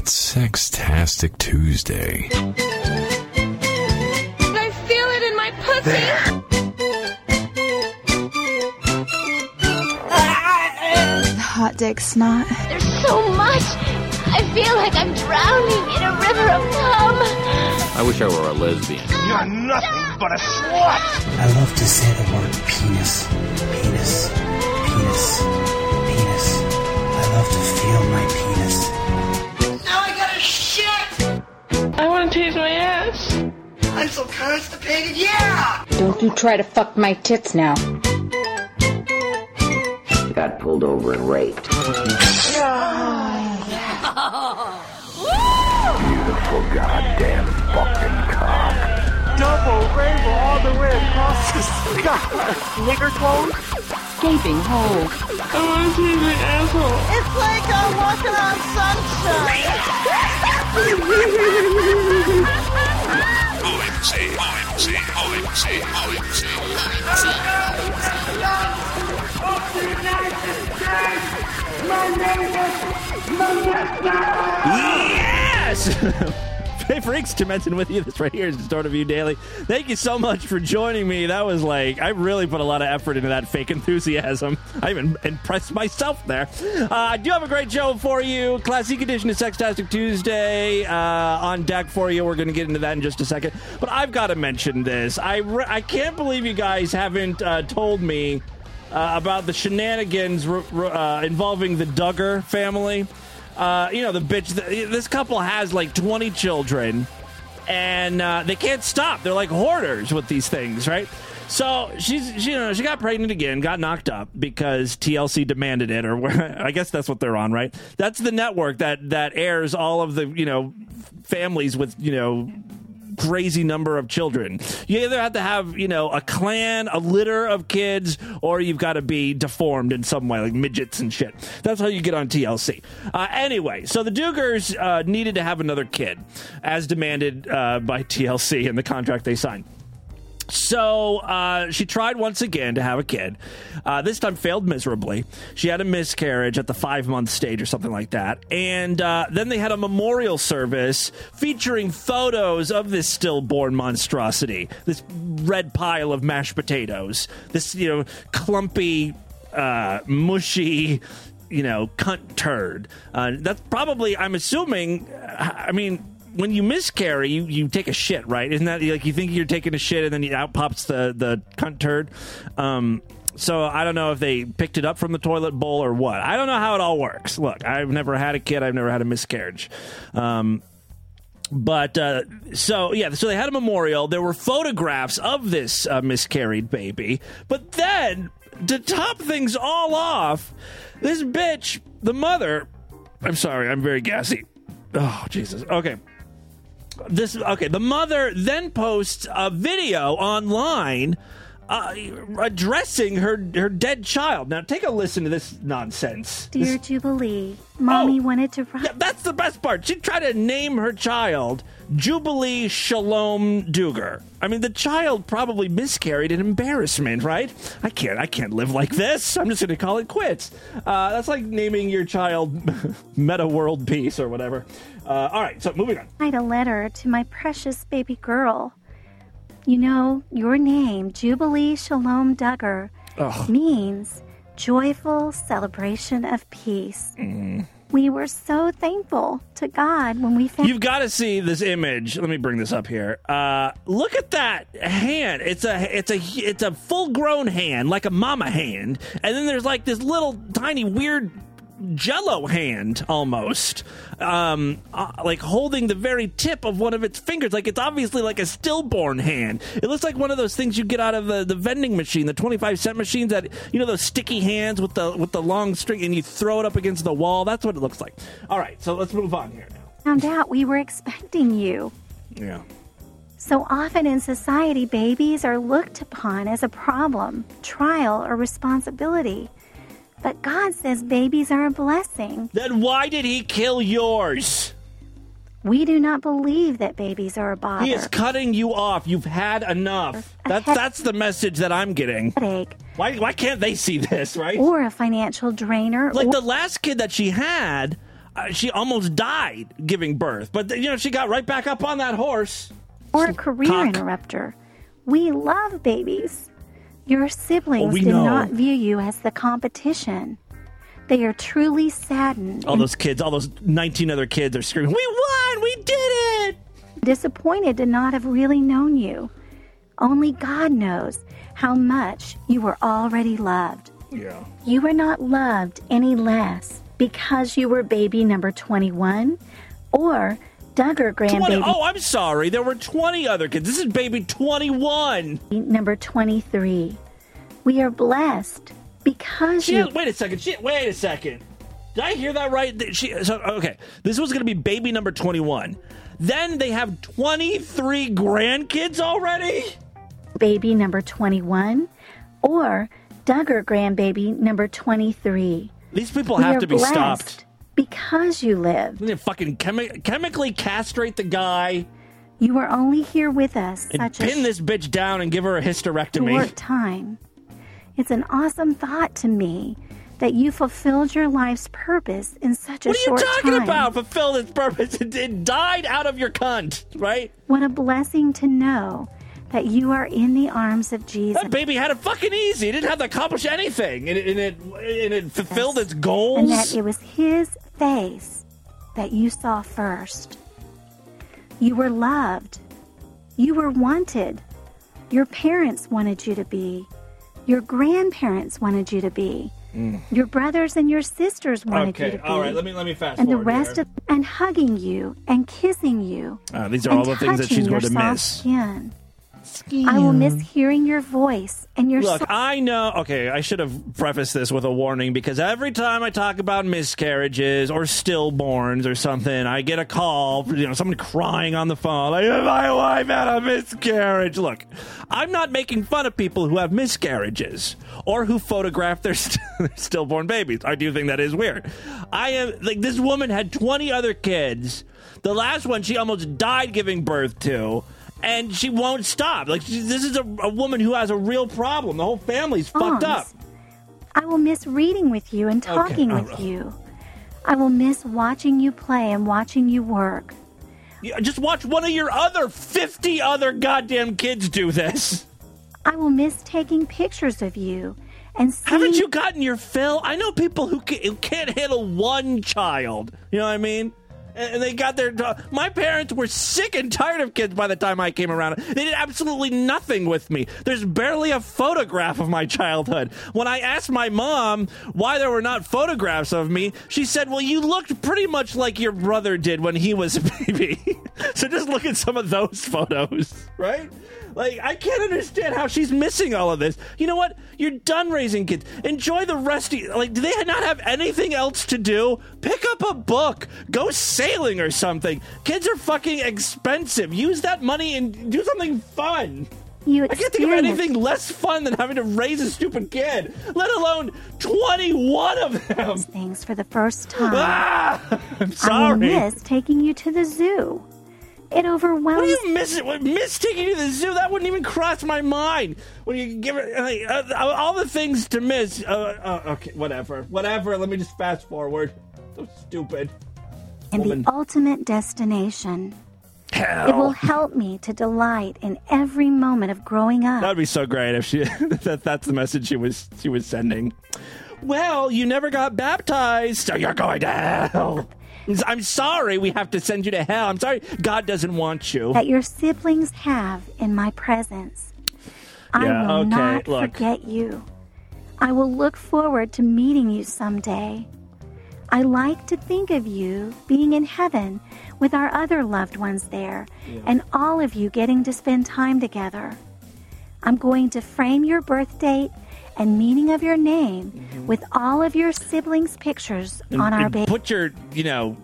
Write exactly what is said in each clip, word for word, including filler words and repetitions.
It's Sextastic Tuesday. I feel it in my pussy. There. The hot dick snot. There's so much. I feel like I'm drowning in a river of cum. I wish I were a lesbian. You're nothing but a slut. I love to say the word penis. Penis. Penis. Penis. I love to feel my penis. Now I gotta shit. I want to taste my ass. I'm so constipated, yeah. Don't you try to fuck my tits now. Got pulled over and raped. Beautiful goddamn fucking cock. Double rainbow all the way across the sky. Nigger clone. Gaping hole. I want to taste my asshole. It's like I'm walking on sunshine. O M C, O M C, O M C, O M C, Yes! Hey, freaks, to mention with you, this right here is Distorted View Daily. Thank you so much for joining me. That was like, I really put a lot of effort into that fake enthusiasm. I even impressed myself there. Uh, I do have a great show for you. Classic edition of Sextastic Tuesday uh, on deck for you. We're going to get into that in just a second. But I've got to mention this. I, re- I can't believe you guys haven't uh, told me uh, about the shenanigans re- re- uh, involving the Duggar family. Uh, you know, the bitch, this couple has like twenty children, and uh, they can't stop. They're like hoarders with these things, right? So she's, she, you know, she got pregnant again, got knocked up because T L C demanded it, or where, I guess that's what they're on, right? That's the network that, that airs all of the, you know, families with, you know, crazy number of children. You either have to have, you know, a clan, a litter of kids, or you've got to be deformed in some way, like midgets and shit. That's how you get on T L C. Uh, anyway, so the Duggars uh, needed to have another kid, as demanded uh, by T L C in the contract they signed. So uh, she tried once again to have a kid. Uh, this time failed miserably. She had a miscarriage at the five-month stage or something like that. And uh, then they had a memorial service featuring photos of this stillborn monstrosity, this red pile of mashed potatoes, this, you know, clumpy, uh, mushy, you know, cunt turd. Uh, that's probably, I'm assuming, I mean... When you miscarry, you, you take a shit, right? Isn't that like you think you're taking a shit and then out pops the, the cunt turd? Um, so I don't know if they picked it up from the toilet bowl or what. I don't know how it all works. Look, I've never had a kid. I've never had a miscarriage. Um, but uh, so, yeah, so they had a memorial. There were photographs of this uh, miscarried baby. But then, to top things all off, this bitch, the mother, I'm sorry, I'm very gassy. Oh, Jesus. Okay. This okay. The mother then posts a video online uh, addressing her her dead child. Now, take a listen to this nonsense. Dear this... Jubilee, Mommy oh, wanted to write. Yeah, that's the best part. She tried to name her child Jubilee Shalom Duggar. I mean, the child probably miscarried in embarrassment, right? I can't. I can't live like this. I'm just going to call it quits. Uh, that's like naming your child Meta World Peace or whatever. Uh, all right, so moving on. Write a letter to my precious baby girl. You know, your name, Jubilee Shalom Duggar, Ugh. means joyful celebration of peace. Mm. We were so thankful to God when we found... You've got to see this image. Let me bring this up here. Uh, look at that hand. It's a it's a it's a full-grown hand, like a mama hand, and then there's like this little tiny weird Jello hand almost, um, uh, like holding the very tip of one of its fingers. Like it's obviously like a stillborn hand. It looks like one of those things you get out of the, the vending machine, the twenty-five cent machines that, you know, those sticky hands with the with the long string, and you throw it up against the wall. That's what it looks like. All right, so let's move on here now. Found out we were expecting you. Yeah. So often in society, babies are looked upon as a problem, trial, or responsibility. But God says babies are a blessing. Then why did he kill yours? We do not believe that babies are a bother. He is cutting you off. You've had enough. That's that's the message that I'm getting. Headache. Why why can't they see this, right? Or a financial drainer. Like or- the last kid that she had, uh, she almost died giving birth, but you know she got right back up on that horse. Or a career Cock. interrupter. We love babies. Your siblings Oh, we did know. not view you as the competition. They are truly saddened All and those kids, all those nineteen other kids are screaming, "We won! We did it!" disappointed to not have really known you. Only God knows how much you were already loved. Yeah. You were not loved any less because you were baby number twenty-one or Duggar twenty, grandbaby oh, I'm sorry. There were twenty other kids. This is baby twenty-one. number twenty-three. We are blessed because She, you... wait a second. She, wait a second. Did I hear that right? She, so, okay, this was going to be baby number twenty-one. Then they have twenty-three grandkids already? baby number twenty-one or Duggar grandbaby number twenty-three. These people We have are to be blessed stopped. because you lived. They fucking chemi- chemically castrate the guy You were only here with us and such pin a this bitch down and give her a hysterectomy. short time. It's an awesome thought to me that you fulfilled your life's purpose in such a What are you short talking time. about? Fulfilled its purpose. It, it died out of your cunt, right? What a blessing to know that you are in the arms of Jesus. That baby had it fucking easy. It didn't have to accomplish anything. And it, and it, and it fulfilled its goals. And that it was his face that you saw first. You were loved. You were wanted. Your parents wanted you to be. Your grandparents wanted you to be. Mm. Your brothers and your sisters wanted Okay, you to be. all right, let me let me fast and the forward rest here. of and hugging you and kissing you. Uh, these are and all the things that touching she's your going to soft miss. Skin. I will miss hearing your voice and your Look, so- I know. Okay, I should have prefaced this with a warning because every time I talk about miscarriages or stillborns or something, I get a call, you know, someone crying on the phone, like, my wife had a miscarriage. Look, I'm not making fun of people who have miscarriages or who photograph their, st- their stillborn babies. I do think that is weird. I am, like, this woman had twenty other kids. The last one she almost died giving birth to. And she won't stop. Like, she, this is a, a woman who has a real problem. The whole family's fucked up. I will miss reading with you and talking Okay, with all right. you. I will miss watching you play and watching you work. Yeah, just watch one of your other fifty other goddamn kids do this. I will miss taking pictures of you and seeing... Haven't you gotten your fill? I know people who, ca- who can't handle one child. You know what I mean? And they got their... My parents were sick and tired of kids by the time I came around. They did absolutely nothing with me. There's barely a photograph of my childhood. When I asked my mom why there were not photographs of me, she said, well, you looked pretty much like your brother did when he was a baby. So just look at some of those photos, right? Like, I can't understand how she's missing all of this. You know what? You're done raising kids. Enjoy the rest of you. Like, do they not have anything else to do? Pick up a book. Go sailing or something. Kids are fucking expensive. Use that money and do something fun. You I can't think of anything less fun than having to raise a stupid kid, let alone twenty-one of them. Things for the first time. Ah, I'm I sorry. will miss taking you to the zoo. It overwhelms... What do you miss? What, miss taking you to the zoo? That wouldn't even cross my mind. When you give it like, uh, all the things to miss. Uh, uh, okay, whatever, whatever. Let me just fast forward. So stupid. And Woman. the ultimate destination. Hell. It will help me to delight in every moment of growing up. That would be so great if she. that, that's the message she was she was sending. Well, you never got baptized, so you're going to hell. I'm sorry we have to send you to hell. I'm sorry God doesn't want you. That your siblings have in my presence. I Yeah, will okay, not look. forget you. I will look forward to meeting you someday. I like to think of you being in heaven with our other loved ones there, Yeah. and all of you getting to spend time together. I'm going to frame your birth date and meaning of your name Mm-hmm. with all of your siblings' pictures And- on our and baby. Put your, you know,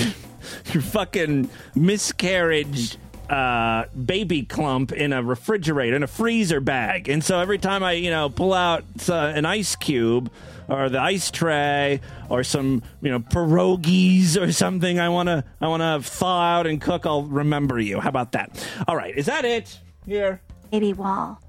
your fucking miscarriage uh, baby clump in a refrigerator, in a freezer bag. And so every time I, you know, pull out uh, an ice cube or the ice tray or some, you know, pierogies or something I want to I want to thaw out and cook, I'll remember you. How about that? All right. Is that it? Here. Baby wall.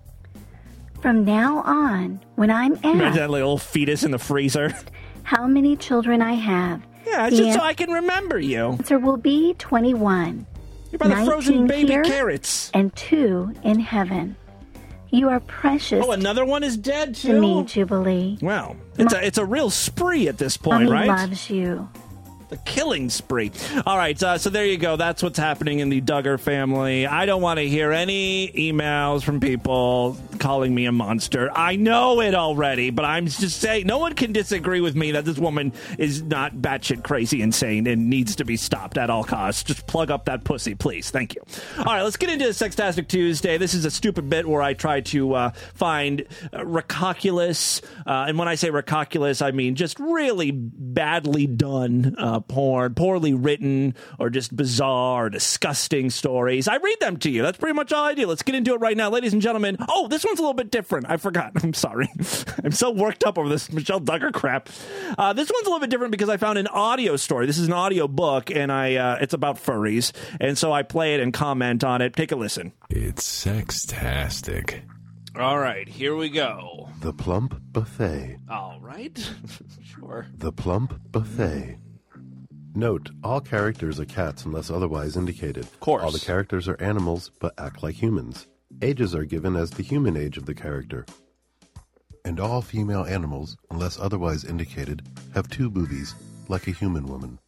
From now on, when I'm Imagine asked that little fetus in the freezer. how many children I have, Yeah, it's The just so I can remember you. answer will be twenty-one. You're by the frozen baby here carrots. And two in heaven. You are precious. Oh, another one is dead, too? To me, Jubilee. Wow. It's a, it's a real spree at this point, Mommy right? loves you. The killing spree. All right, uh, so there you go. That's what's happening in the Duggar family. I don't want to hear any emails from people calling me a monster. I know it already, but I'm just saying no one can disagree with me that this woman is not batshit crazy insane and needs to be stopped at all costs. Just plug up that pussy, please. Thank you. All right, let's get into Sextastic Tuesday. This is a stupid bit where I try to uh, find uh, recalculous, uh, and when I say recalculous, I mean just really badly done uh, porn, poorly written, or just bizarre or disgusting stories. I read them to you. That's pretty much all I do. Let's get into it right now. Ladies and gentlemen. Oh, this one's a little bit different. I forgot. I'm sorry. I'm so worked up over this Michelle Duggar crap. Uh, this one's a little bit different because I found an audio story. This is an audio book, and I uh, it's about furries. And so I play it and comment on it. Take a listen. It's sextastic. All right, here we go. The Plump Buffet. All right. Sure. The Plump Buffet. Note, all characters are cats unless otherwise indicated. Of course. All the characters are animals, but act like humans. Ages are given as the human age of the character. And all female animals, unless otherwise indicated, have two boobies, like a human woman.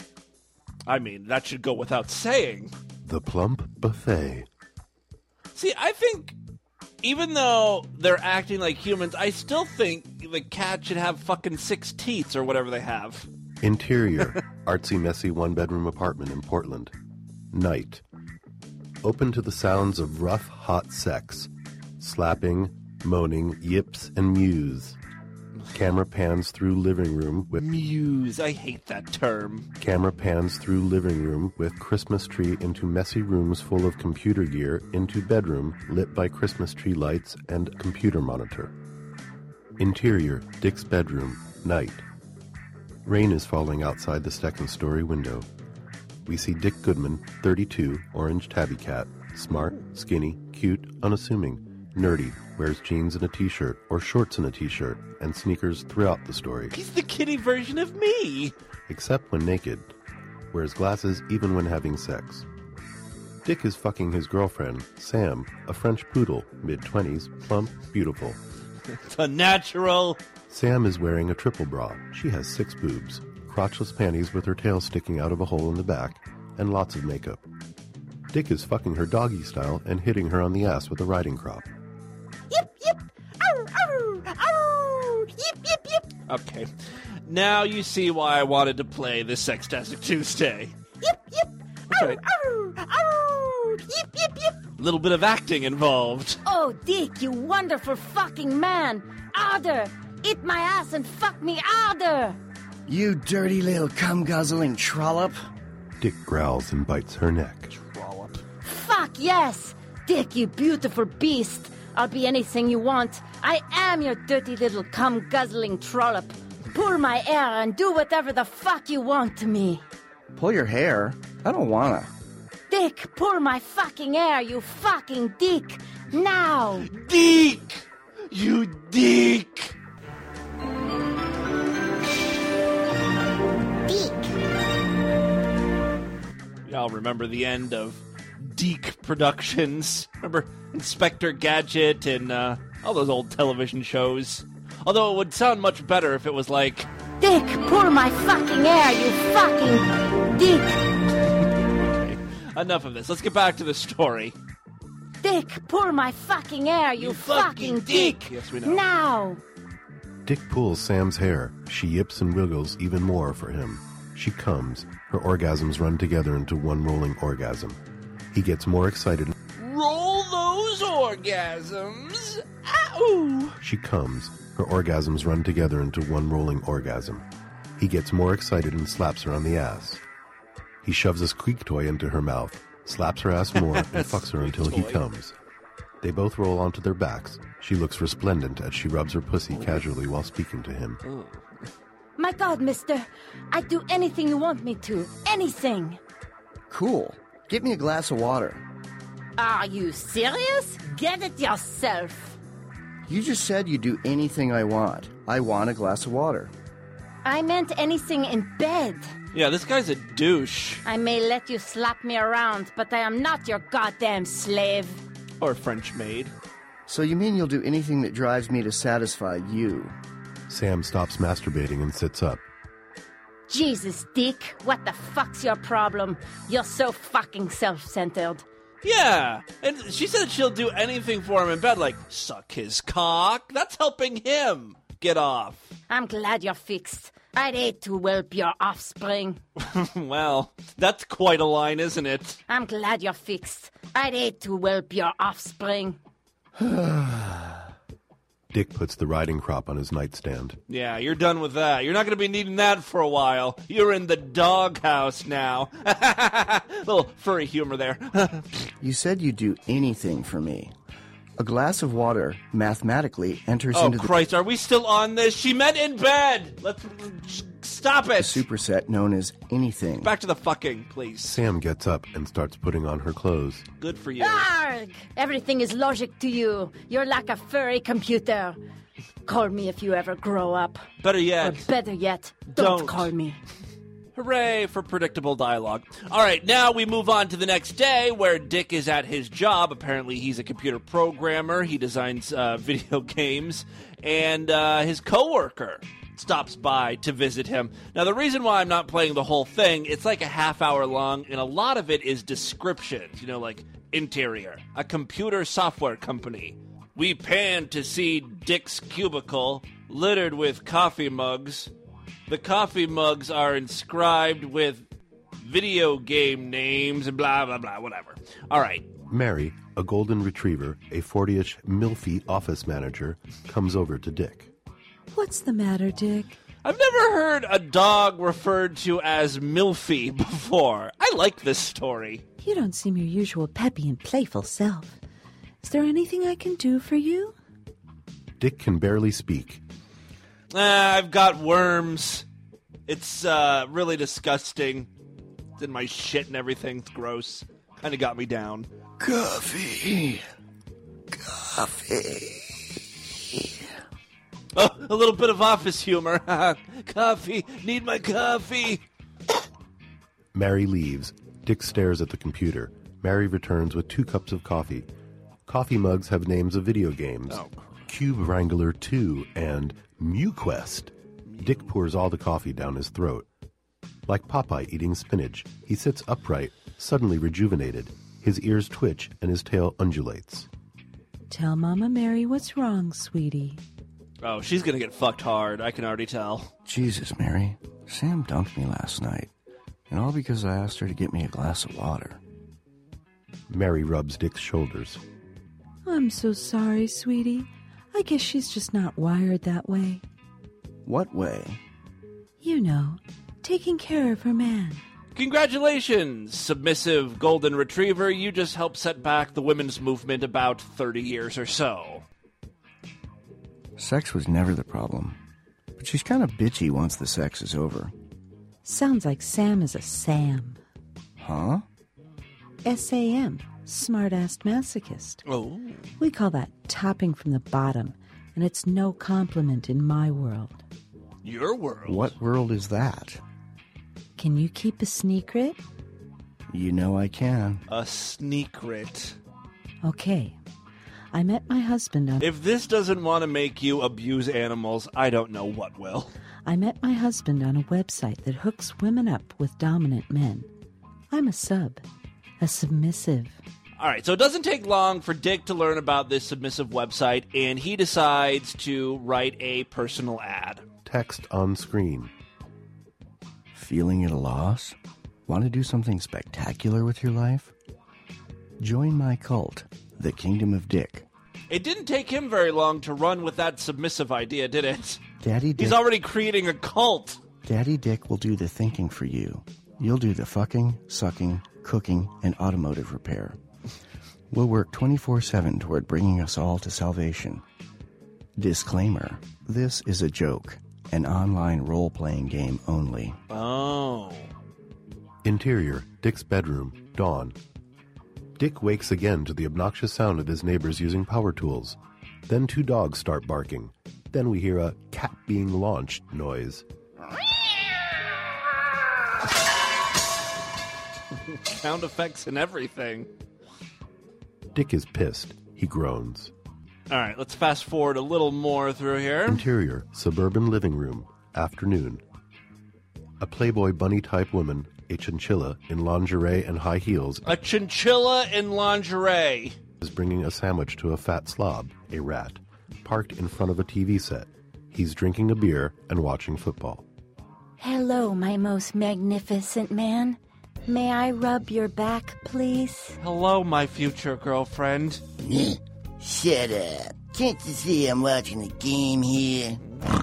I mean, that should go without saying. The Plump Buffet. See, I think even though they're acting like humans, I still think the cat should have fucking six teats or whatever they have. Interior, artsy messy one-bedroom apartment in Portland. Night. Open to the sounds of rough, hot sex. Slapping, moaning, yips, and mews. Camera pans through living room with... Mews, I hate that term. Camera pans through living room with Christmas tree into messy rooms full of computer gear into bedroom lit by Christmas tree lights and computer monitor. Interior, Dick's bedroom. Night. Rain is falling outside the second story window. We see Dick Goodman, thirty-two, orange tabby cat, smart, skinny, cute, unassuming, nerdy, wears jeans and a t-shirt, or shorts and a t-shirt, and sneakers throughout the story. He's the kitty version of me! Except when naked. Wears glasses even when having sex. Dick is fucking his girlfriend, Sam, a French poodle, mid-twenties, plump, beautiful. It's a natural... Sam is wearing a triple bra. She has six boobs, crotchless panties with her tail sticking out of a hole in the back, and lots of makeup. Dick is fucking her doggy style and hitting her on the ass with a riding crop. Yip, yip. Ow, ow, ow. Yip, yip, yip. Okay. Now you see why I wanted to play this Sextastic Tuesday. Yip, yip. That's Ow, right. ow, ow. Yip, yip, yip. A little bit of acting involved. Oh, Dick, you wonderful fucking man. Harder. Eat my ass and fuck me harder. You dirty little cum-guzzling trollop. Dick growls and bites her neck. Trollop. Fuck yes. Dick, you beautiful beast. I'll be anything you want. I am your dirty little cum-guzzling trollop. Pull my hair and do whatever the fuck you want to me. Pull your hair? I don't wanna. Dick, pull my fucking hair, you fucking dick. Now. Dick! You dick! Y'all remember the end of Deke Productions? Remember Inspector Gadget and uh, all those old television shows? Although it would sound much better if it was like... Dick, pull my fucking hair, you fucking dick. Okay, enough of this. Let's get back to the story. Dick, pull my fucking hair, you, You fucking, fucking dick. dick. Yes, we know. Now. Dick pulls Sam's hair. She yips and wiggles even more for him. She comes. Her orgasms run together into one rolling orgasm. He gets more excited. Roll those orgasms. Ow! She comes. Her orgasms run together into one rolling orgasm. He gets more excited and slaps her on the ass. He shoves a squeak toy into her mouth, slaps her ass more, and fucks her until he comes. They both roll onto their backs. She looks resplendent as she rubs her pussy casually while speaking to him. My God, mister. I'd do anything you want me to. Anything. Cool. Get me a glass of water. Are you serious? Get it yourself. You just said you'd do anything I want. I want a glass of water. I meant anything in bed. Yeah, this guy's a douche. I may let you slap me around, but I am not your goddamn slave. Or French maid. So you mean you'll do anything that drives me to satisfy you? Sam stops masturbating and sits up. Jesus, Dick, what the fuck's your problem? You're so fucking self-centered. Yeah, and she said she'll do anything for him in bed, like suck his cock. That's helping him get off. I'm glad you're fixed. I'd hate to whelp your offspring. Well, that's quite a line, isn't it? I'm glad you're fixed. I'd hate to whelp your offspring. Dick puts the riding crop on his nightstand. Yeah, you're done with that. You're not going to be needing that for a while. You're in the doghouse now. Little furry humor there. You said you'd do anything for me. A glass of water mathematically enters oh, into the... Oh, Christ, are we still on this? She meant in bed! Let's... Stop it! The superset known as anything. Back to the fucking, please. Sam gets up and starts putting on her clothes. Good for you. Arg! Everything is logic to you. You're like a furry computer. Call me if you ever grow up. Better yet. Or better yet, don't, don't. call me. Hooray for predictable dialogue. All right, now we move on to the next day where Dick is at his job. Apparently he's a computer programmer. He designs uh, video games. And uh, his coworker stops by to visit him. Now, the reason why I'm not playing the whole thing, it's like a half hour long, and a lot of it is descriptions, you know, like interior, a computer software company. We pan to see Dick's cubicle littered with coffee mugs. The coffee mugs are inscribed with video game names and blah, blah, blah, whatever. All right. Mary, a golden retriever, a forty-ish milfy office manager, comes over to Dick. What's the matter, Dick? I've never heard a dog referred to as milfy before. I like this story. You don't seem your usual peppy and playful self. Is there anything I can do for you? Dick can barely speak. Ah, I've got worms. It's uh, really disgusting. It's in my shit and everything. It's gross. Kind of got me down. Coffee. Coffee. Oh, a little bit of office humor. Coffee. Need my coffee. Mary leaves. Dick stares at the computer. Mary returns with two cups of coffee. Coffee mugs have names of video games. Oh. Cube Wrangler two and MewQuest. Dick pours all the coffee down his throat. Like Popeye eating spinach, he sits upright, suddenly rejuvenated. His ears twitch and his tail undulates. Tell Mama Mary what's wrong, sweetie. Oh, she's gonna get fucked hard. I can already tell. Jesus, Mary. Sam dumped me last night. And all because I asked her to get me a glass of water. Mary rubs Dick's shoulders. I'm so sorry, sweetie. I guess she's just not wired that way. What way? You know, taking care of her man. Congratulations, submissive golden retriever. You just helped set back the women's movement about thirty years or so. Sex was never the problem. But she's kind of bitchy once the sex is over. Sounds like Sam is a Sam. Huh? S A M. Smart-assed masochist. Oh. We call that topping from the bottom, and it's no compliment in my world. Your world? What world is that? Can you keep a secret? You know I can. A secret. Okay. I met my husband on... If this doesn't want to make you abuse animals, I don't know what will. I met my husband on a website that hooks women up with dominant men. I'm a sub. A submissive. All right, so it doesn't take long for Dick to learn about this submissive website, and he decides to write a personal ad. Text on screen. Feeling at a loss? Want to do something spectacular with your life? Join my cult, the Kingdom of Dick. It didn't take him very long to run with that submissive idea, did it? Daddy Dick... He's already creating a cult. Daddy Dick will do the thinking for you. You'll do the fucking, sucking, cooking, and automotive repair. We'll work twenty-four seven toward bringing us all to salvation. Disclaimer. This is a joke. An online role-playing game only. Oh. Interior, Dick's bedroom, dawn. Dick wakes again to the obnoxious sound of his neighbors using power tools. Then two dogs start barking. Then we hear a cat being launched noise. Sound effects and everything. Dick is pissed. He groans. All right, let's fast forward a little more through here. Interior, suburban living room, afternoon. A Playboy bunny-type woman, a chinchilla in lingerie and high heels. A chinchilla in lingerie. Is bringing a sandwich to a fat slob, a rat, parked in front of a T V set. He's drinking a beer and watching football. Hello, my most magnificent man. May I rub your back, please? Hello, my future girlfriend. Shut up. Can't you see I'm watching the game here?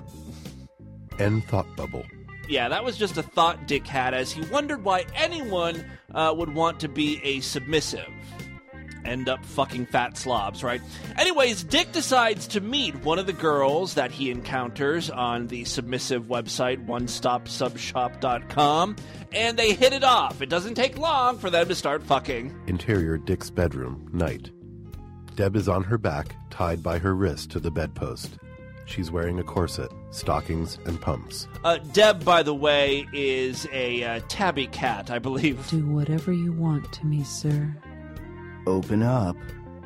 End thought bubble. Yeah, that was just a thought Dick had as he wondered why anyone uh, would want to be a submissive. End up fucking fat slobs, right? Anyways, Dick decides to meet one of the girls that he encounters on the submissive website one stop sub shop dot com, and they hit it off. It doesn't take long for them to start fucking. Interior, Dick's bedroom, night. Deb is on her back, tied by her wrist to the bedpost. She's wearing a corset, stockings, and pumps. Uh, Deb, by the way, is a uh, tabby cat, I believe. Do whatever you want to me, sir. Open up.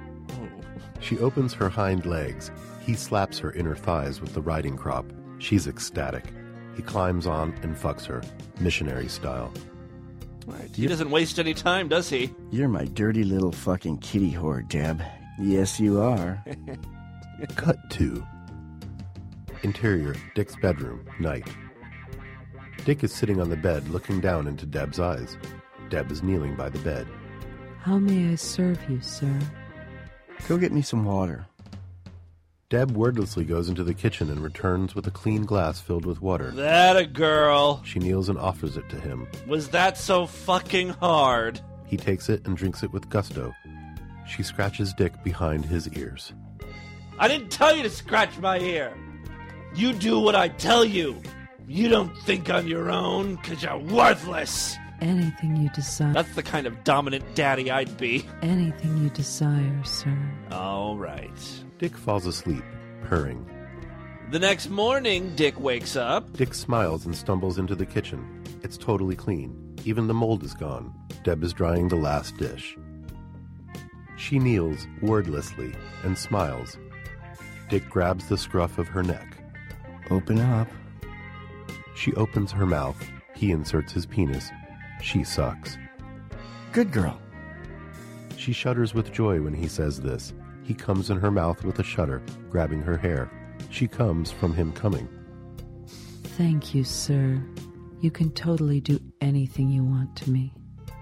She opens her hind legs. He slaps her inner thighs with the riding crop. She's ecstatic. He climbs on and fucks her, missionary style. Right. He doesn't waste any time, does he? You're my dirty little fucking kitty whore, Deb. Yes, you are. Cut to. Interior, Dick's bedroom, night. Dick is sitting on the bed looking down into Deb's eyes. Deb is kneeling by the bed. How may I serve you, sir? Go get me some water. Deb wordlessly goes into the kitchen and returns with a clean glass filled with water. That a girl. She kneels and offers it to him. Was that so fucking hard? He takes it and drinks it with gusto. She scratches Dick behind his ears. I didn't tell you to scratch my ear. You do what I tell you. You don't think on your own because you're worthless. Anything you desire. That's the kind of dominant daddy I'd be. Anything you desire, sir. All right. Dick falls asleep, purring. The next morning, Dick wakes up. Dick smiles and stumbles into the kitchen. It's totally clean. Even the mold is gone. Deb is drying the last dish. She kneels wordlessly and smiles. Dick grabs the scruff of her neck. Open up. She opens her mouth. He inserts his penis. She sucks. Good girl. She shudders with joy when he says this. He comes in her mouth with a shudder, grabbing her hair. She comes from him coming. Thank you, sir. You can totally do anything you want to me.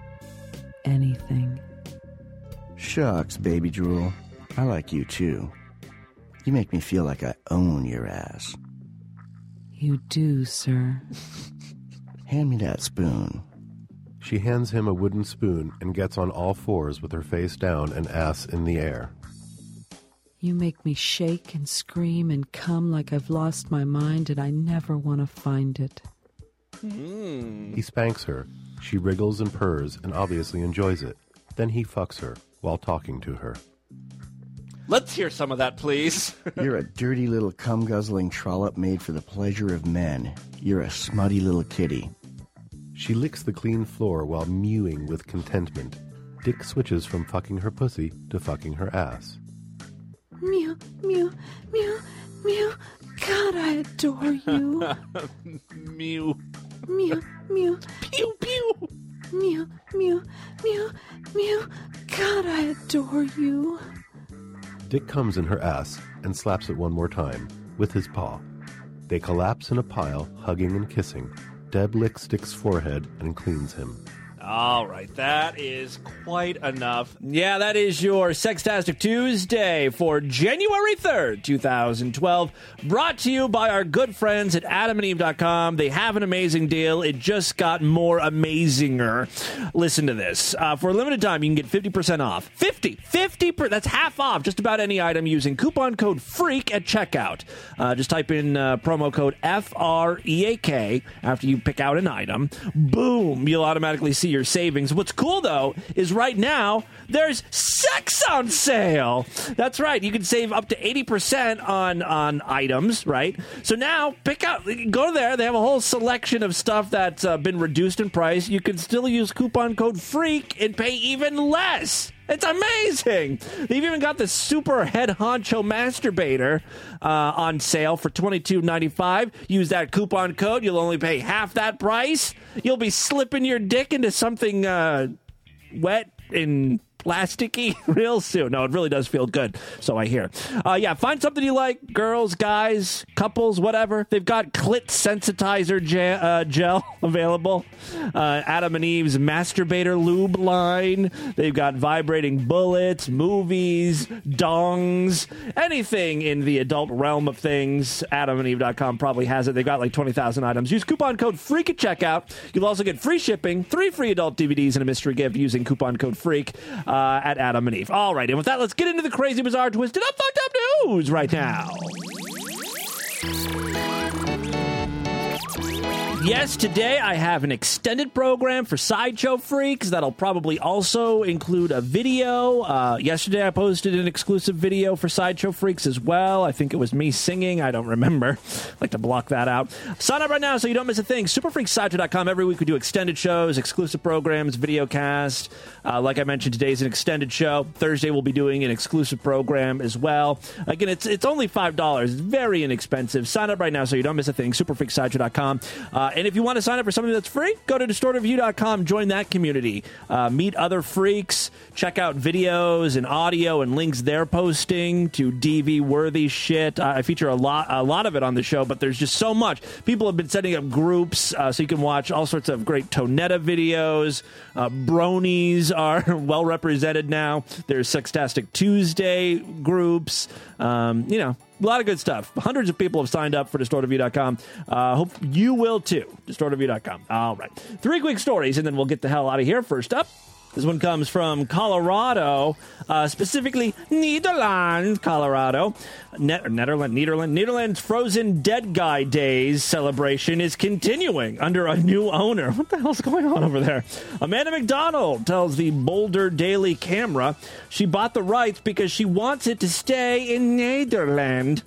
Anything. Shucks, baby drool. I like you too. You make me feel like I own your ass. You do, sir. Hand me that spoon. She hands him a wooden spoon and gets on all fours with her face down and ass in the air. You make me shake and scream and come like I've lost my mind and I never want to find it. Mm. He spanks her. She wriggles and purrs and obviously enjoys it. Then he fucks her while talking to her. Let's hear some of that, please. You're a dirty little cum-guzzling trollop made for the pleasure of men. You're a smutty little kitty. She licks the clean floor while mewing with contentment. Dick switches from fucking her pussy to fucking her ass. Mew, mew, mew, mew. God, I adore you. Mew. Mew, mew. Pew, pew. Mew, mew, mew, mew. God, I adore you. Dick comes in her ass and slaps it one more time with his paw. They collapse in a pile, hugging and kissing. Deb licks Dick's forehead and cleans him. All right, that is quite enough. Yeah, that is your Sextastic Tuesday for January third, twenty twelve. Brought to you by our good friends at adam and eve dot com. They have an amazing deal. It just got more amazinger. Listen to this. Uh, for a limited time, you can get fifty percent off. fifty! fifty percent! That's half off just about any item using coupon code FREAK at checkout. Uh, just type in uh, promo code F R E A K after you pick out an item. Boom! You'll automatically see your your savings. What's cool, though, is right now there's sex on sale. That's right. You can save up to eighty percent on, on items, right? So now, pick out, go there. They have a whole selection of stuff that's uh, been reduced in price. You can still use coupon code FREAK and pay even less. It's amazing. They've even got the super head honcho masturbator uh, on sale for twenty-two ninety-five. Use that coupon code. You'll only pay half that price. You'll be slipping your dick into something uh, wet and plasticky real soon. No, it really does feel good, so I hear. Uh, yeah, find something you like. Girls, guys, couples, whatever. They've got clit sensitizer ge- uh, gel available. Uh, Adam and Eve's masturbator lube line. They've got vibrating bullets, movies, dongs, anything in the adult realm of things. adam and eve dot com probably has it. They've got like twenty thousand items. Use coupon code FREAK at checkout. You'll also get free shipping, three free adult D V Ds, and a mystery gift using coupon code FREAK. Uh, at Adam and Eve. All right, and with that, let's get into the crazy, bizarre, twisted up, fucked up news right now. Yes, today I have an extended program for Sideshow Freaks that'll probably also include a video. Uh, yesterday I posted an exclusive video for Sideshow Freaks as well. I think it was me singing. I don't remember. I'd like to block that out. Sign up right now so you don't miss a thing. super freak sideshow dot com. Every week we do extended shows, exclusive programs, video cast. Uh, like I mentioned, today's an extended show. Thursday we'll be doing an exclusive program as well. Again, it's it's only five dollars. It's very inexpensive. Sign up right now so you don't miss a thing. super freak sideshow dot com. Uh, and if you want to sign up for something that's free, go to distorted view dot com. Join that community. Uh, meet other freaks. Check out videos and audio and links they're posting to D V-worthy shit. Uh, I feature a lot a lot of it on the show, but there's just so much. People have been setting up groups uh, so you can watch all sorts of great Tonetta videos. Uh, bronies are well represented now. There's Sextastic Tuesday groups. Um, you know, a lot of good stuff. Hundreds of people have signed up for distorted view dot com. Uh, hope you will too. distorted view dot com. All right. Three quick stories, and then we'll get the hell out of here. First up, this one comes from Colorado, uh, specifically Netherlands, Colorado. Ne- Netherlands, Netherlands, Netherlands Frozen Dead Guy Days celebration is continuing under a new owner. What the hell's going on over there? Amanda McDonald tells the Boulder Daily Camera she bought the rights because she wants it to stay in Nederland.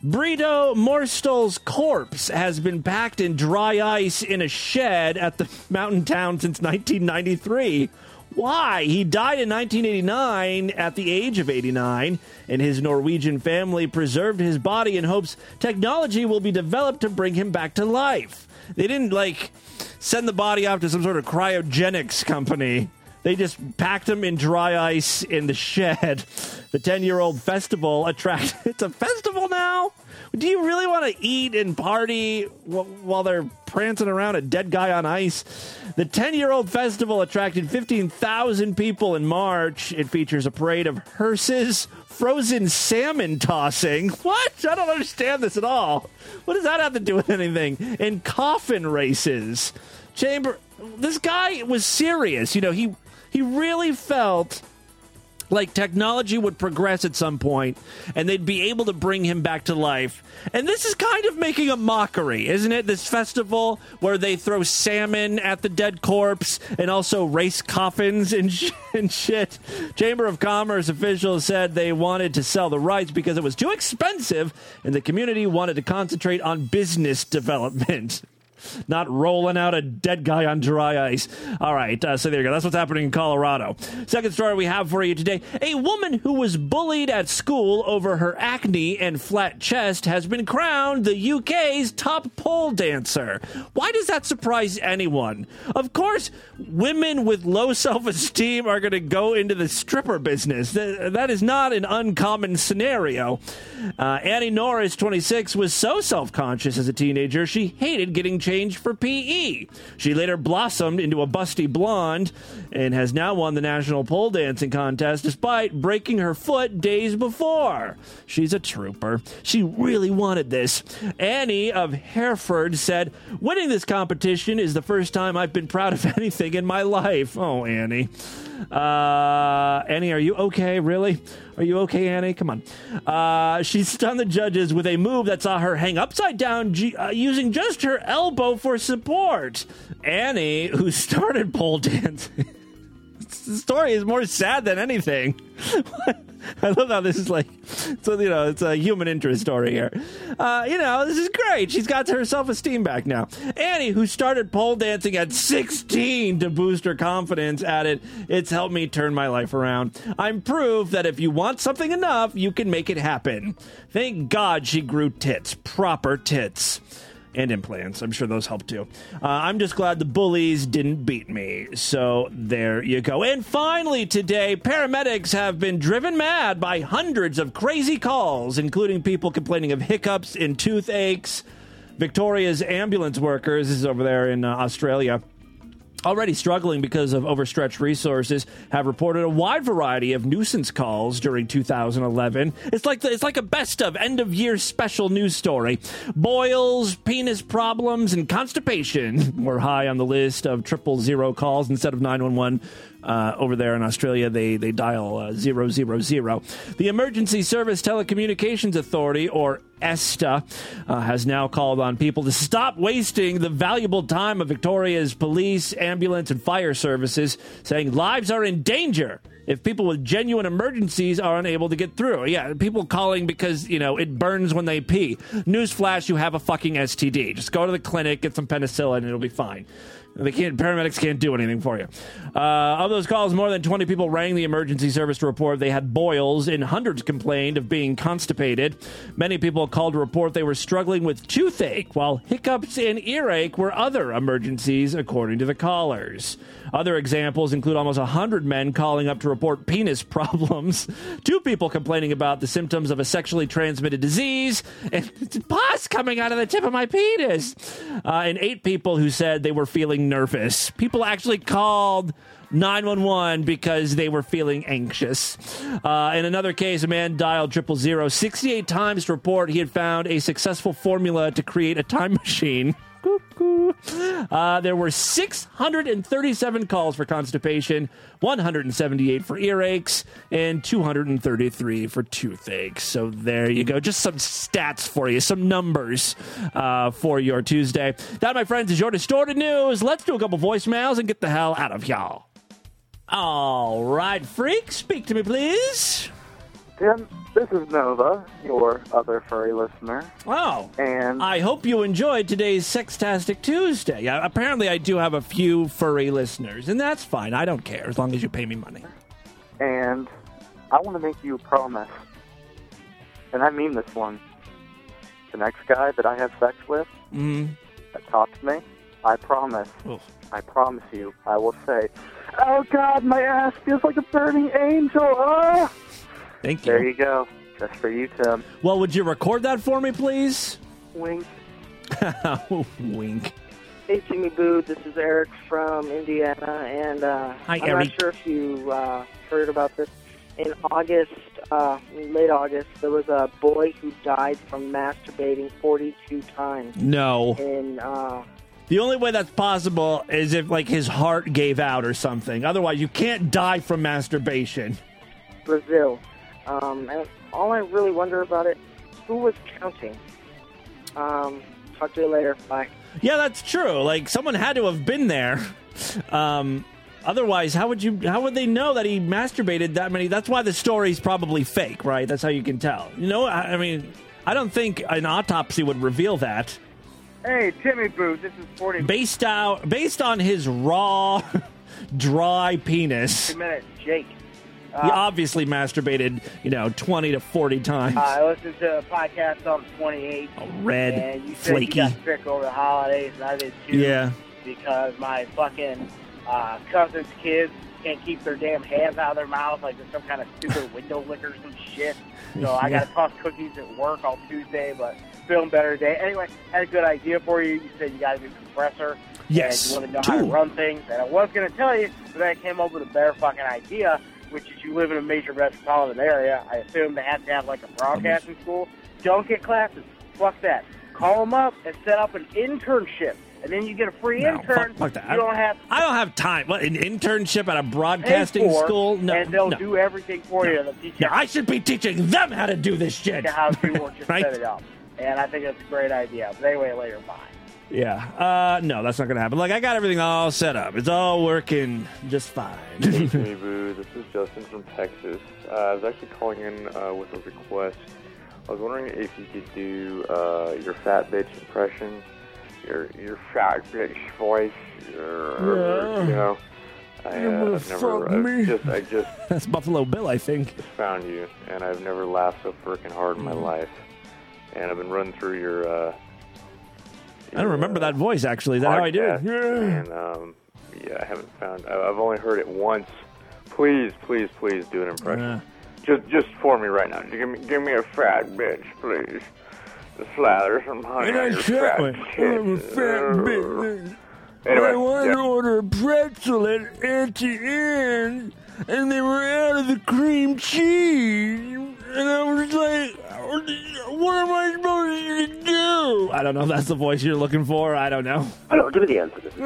Brito Morstel's corpse has been packed in dry ice in a shed at the mountain town since nineteen ninety-three. Why? He died in nineteen eighty-nine at the age of eighty-nine, and his Norwegian family preserved his body in hopes technology will be developed to bring him back to life. They didn't, like, send the body off to some sort of cryogenics company. They just packed him in dry ice in the shed. The ten-year-old festival attract. It's a festival now? Do you really want to eat and party while they're prancing around a dead guy on ice? The ten-year-old festival attracted fifteen thousand people in March. It features a parade of hearses, frozen salmon tossing. What? I don't understand this at all. What does that have to do with anything? And coffin races. Chamber, this guy was serious. You know, he he really felt like technology would progress at some point and they'd be able to bring him back to life. And this is kind of making a mockery, isn't it? This festival where they throw salmon at the dead corpse and also race coffins and, sh- and shit. Chamber of Commerce officials said they wanted to sell the rights because it was too expensive and the community wanted to concentrate on business development. Not rolling out a dead guy on dry ice. All right, uh, so there you go. That's what's happening in Colorado. Second story we have for you today. A woman who was bullied at school over her acne and flat chest has been crowned the U K's top pole dancer. Why does that surprise anyone? Of course, women with low self-esteem are going to go into the stripper business. That is not an uncommon scenario. Uh, Annie Norris, twenty-six, was so self-conscious as a teenager, she hated getting changed for P E. She later blossomed into a busty blonde and has now won the national pole dancing contest despite breaking her foot days before. She's a trooper. She really wanted this. Annie of Hereford said, "Winning this competition is the first time I've been proud of anything in my life." Oh, Annie. Uh, Annie, are you okay? Really? Are you okay, Annie? Come on. Uh, she stunned the judges with a move that saw her hang upside down g- uh, using just her elbow for support. Annie, who started pole dancing. The story is more sad than anything. I love how this is like, so, you know, it's a human interest story here. Uh, you know, this is great. She's got her self-esteem back now. Annie, who started pole dancing at sixteen to boost her confidence, added, "It's helped me turn my life around. I'm proof that if you want something enough, you can make it happen." Thank God she grew tits. Proper tits. And implants. I'm sure those help too. Uh, I'm just glad the bullies didn't beat me. So there you go. And finally today, paramedics have been driven mad by hundreds of crazy calls, including people complaining of hiccups and toothaches. Victoria's ambulance workers, this is over there in uh, Australia, already struggling because of overstretched resources, have reported a wide variety of nuisance calls during two thousand eleven. It's like the, it's like a best of end of year special news story. Boils, penis problems, and constipation were high on the list of triple zero calls. Instead of nine one one uh, over there in Australia, they they dial uh, zero zero zero. The Emergency Service Telecommunications Authority, or ESTA, uh, has now called on people to stop wasting the valuable time of Victoria's police, ambulance, and fire services, saying lives are in danger if people with genuine emergencies are unable to get through. Yeah, people calling because, you know, it burns when they pee. Newsflash, you have a fucking S T D. Just go to the clinic, get some penicillin, and it'll be fine. They can't. Paramedics can't do anything for you. Uh, of those calls, more than twenty people rang the emergency service to report they had boils, and hundreds complained of being constipated. Many people called to report they were struggling with toothache, while hiccups and earache were other emergencies, according to the callers. Other examples include almost one hundred men calling up to report penis problems, two people complaining about the symptoms of a sexually transmitted disease, and pus coming out of the tip of my penis, uh, and eight people who said they were feeling nervous. People actually called nine one one because they were feeling anxious. Uh, in another case, a man dialed triple zero sixty-eight times to report he had found a successful formula to create a time machine. Uh, there were six hundred thirty-seven calls for constipation, one hundred seventy-eight for earaches, and two hundred thirty-three for toothaches. So there you go. Just some stats for you, some numbers uh, for your Tuesday. That, my friends, is your distorted news. Let's do a couple voicemails and get the hell out of y'all. All right, freak, speak to me, please. Tim, this is Nova, your other furry listener. Oh, and I hope you enjoyed today's Sextastic Tuesday. Uh, apparently, I do have a few furry listeners, and that's fine. I don't care as long as you pay me money. And I want to make you a promise, and I mean this one. The next guy that I have sex with, mm-hmm. that talks to me, I promise, Oof. I promise you, I will say, "Oh God, my ass feels like a burning angel." Oh! Thank you. There you go. Just for you, Tim. Well, would you record that for me, please? Wink. Wink. Hey, Jimmy Boo. This is Eric from Indiana, and uh, Hi, I'm Eric. not sure if you uh, heard about this. In August, uh, late August, there was a boy who died from masturbating forty-two times. No. In uh, The only way that's possible is if, like, his heart gave out or something. Otherwise, you can't die from masturbation. Brazil. Um, and all I really wonder about it, who was counting? Um, talk to you later. Bye. Yeah, that's true. Like, someone had to have been there. Um, otherwise, how would you? How would they know that he masturbated that many? That's why the story's probably fake, right? That's how you can tell. You know, I, I mean, I don't think an autopsy would reveal that. Hey, Timmy Boo, this is forty. Based out, based on his raw, dry penis. Wait a minute, Jake. He uh, obviously masturbated, you know, twenty to forty times. Uh, I listened to a podcast on twenty-eight. Oh, red, and you said flaky. you got sick over the holidays, and I did too. Yeah. Because my fucking uh, cousin's kids can't keep their damn hands out of their mouth like there's some kind of stupid window licker or some shit. So I got to toss cookies at work all Tuesday, but feeling better today. Anyway, I had a good idea for you. You said you got a new compressor. Yes. And you want to know Two. how to run things. And I was going to tell you, but then I came up with a better fucking idea, which is you live in a major metropolitan area. I assume they have to have like a broadcasting school. Don't get classes. Fuck that. Call them up and set up an internship and then you get a free No, intern. fuck, fuck that. You don't have I don't have time. What, an internship at a pay broadcasting for, school? No, and they'll no. do everything for you. They'll teach you Yeah, I should be teaching them how to do this shit. how to or just Right? set it up. And I think that's a great idea. But anyway, later, bye. Yeah. Uh, no, that's not going to happen. Like, I got everything all set up. It's all working just fine. Hey, Jimmy Boo. This is Justin from Texas. Uh, I was actually calling in uh, with a request. I was wondering if you could do uh, your fat bitch impression, your your fat bitch voice, your, Yeah. you know. I, You uh, wanna I've never, fuck I've me? just, I just That's Buffalo Bill, I think. just found you, and I've never laughed so freaking hard in my life. And I've been running through your. Uh, I don't remember that voice, actually. Is that how I do it? podcast, And um, yeah, I haven't found. I- I've only heard it once. Please, please, please do an impression. Yeah. Just, just for me right now. Give me, give me a fat bitch, please. Just slather some honey And on I your said, fat I'm a tits. fat bitch. Anyway, I wanted yeah. to order a pretzel at Auntie Anne's, and they were out of the cream cheese. And I was like, what am I supposed to do? I don't know if that's the voice you're looking for. I don't know. Hello, give me the answer. This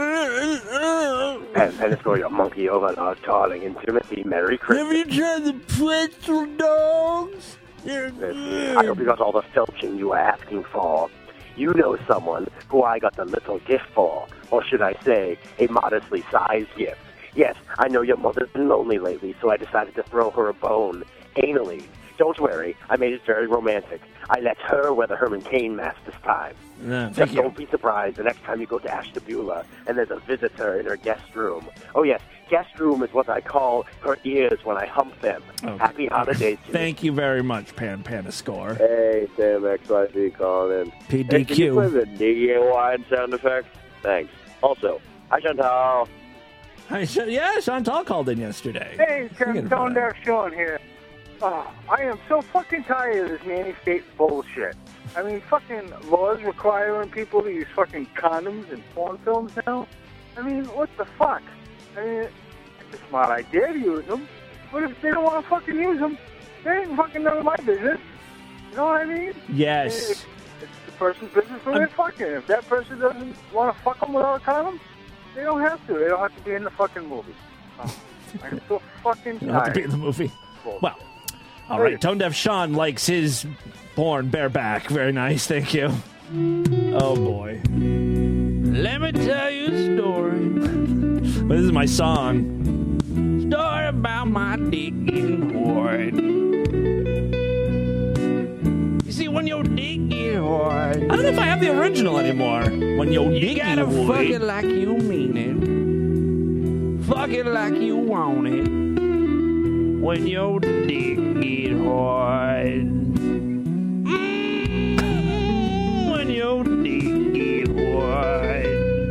is Pen, Peniscore, your monkey overlord calling in Timothy. Merry Christmas. Have you tried the pretzel dogs? Listen, I hope you got all the filching you were asking for. You know someone who I got the little gift for, or should I say, a modestly sized gift. Yes, I know your mother's been lonely lately, so I decided to throw her a bone, anally. Don't worry, I made it very romantic. I let her wear the Herman Cain mask this time. No, thank Just you. don't be surprised the next time you go to Ashtabula and there's a visitor in her guest room. Oh yes, guest room is what I call her ears when I hump them. Okay. Happy holidays to you. Thank you very much, Pan Panascore. Hey, Sam X Y Z calling in. P D Q. Hey, can you play the Diggy and Wide sound effect? Thanks. Also, hi Chantal. Hi, Sh- yeah, Chantal called in yesterday. Hey, Forget Tim, about Tone it. Deaf Sean here. Oh, I am so fucking tired of this nanny state bullshit. I mean, fucking laws requiring people to use fucking condoms in porn films now? I mean, what the fuck? I mean, it's a smart idea to use them, but if they don't want to fucking use them, they ain't fucking none of my business. You know what I mean? Yes. It's, it's the person's business when they're fucking. If that person doesn't want to fuck them without a condom, they don't have to. They don't have to be in the fucking movie. Oh, I'm so fucking You don't have to tired. be in the movie. Well, all right. Tone Deaf Sean likes his porn bareback. Very nice. Thank you. Oh, boy. Let me tell you a story. Well, this is my song. Story about my dick getting hard. You see, when your dick get hard. I don't know if I have the original anymore. When your You dick gotta get fuck hard. it like you mean it. Fuck it like you want it. When your dick get hard. Mm, when your dick get hard.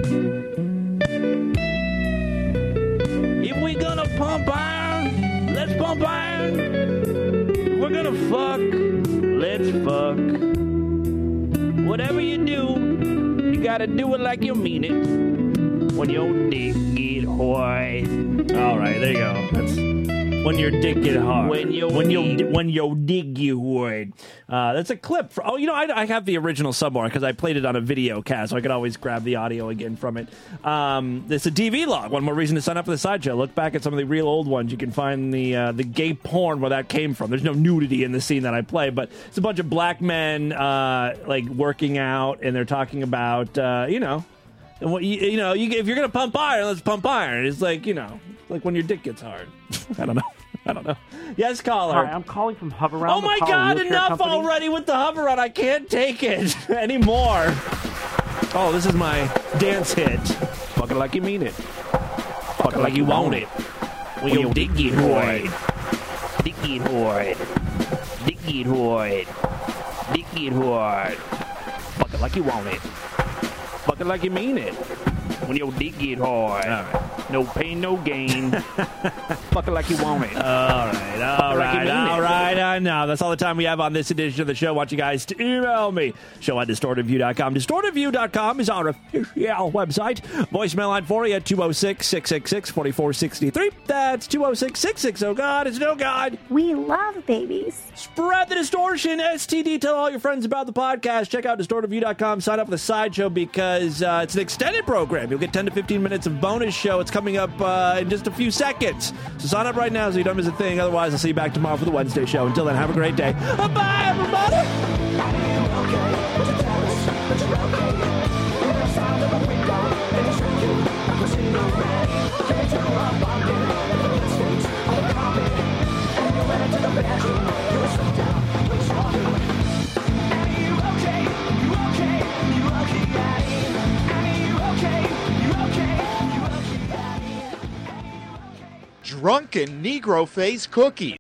If we gonna pump iron, let's pump iron. If we're gonna fuck, let's fuck. Whatever you do, you gotta do it like you mean it. When your dick get hard. All right, there you go. That's when your dick get hard. When your when your when your dick get hard. Uh, that's a clip. For, oh, you know, I, I have the original somewhere because I played it on a video cast, so I could always grab the audio again from it. Um, it's a D V log. One more reason to sign up for the sideshow. Look back at some of the real old ones. You can find the uh, the gay porn where that came from. There's no nudity in the scene that I play, but it's a bunch of black men uh, like working out, and they're talking about uh, you know. And what you, you know, you, if you're gonna pump iron, let's pump iron. It's like, you know, like when your dick gets hard. I don't know. I don't know. Yes, caller. Hi, I'm calling from Hover Oh my God! Enough already with the hover on. I can't take it anymore. Oh, this is my dance hit. Fuck it like you mean it. Fuck it like you want it. When your dick get hard. Dick get hard. Dick get hard. Dick get hard. Fuck it like you want it. Fuck it like you mean it. When your dick get hard. All right. No pain, no gain. Fuck it like you want it. All right, all Like you right, mean all it. right. I know. That's all the time we have on this edition of the show. I want you guys to email me. Show at distorted view dot com. distorted view dot com is our official website. Voicemail line for you at two oh six, six six six, four four six three. That's two oh six, six six oh, God. It's no God. We love babies. Spread the distortion. S T D. Tell all your friends about the podcast. Check out distorted view dot com. Sign up for the sideshow because uh, it's an extended program. You'll get ten to fifteen minutes of bonus show. It's coming up uh, in just a few seconds. So sign up right now so you don't miss a thing. Otherwise, I'll see you back tomorrow for the Wednesday show. Until then, have a great day. Bye, everybody. Drunken Negro Face Cookies.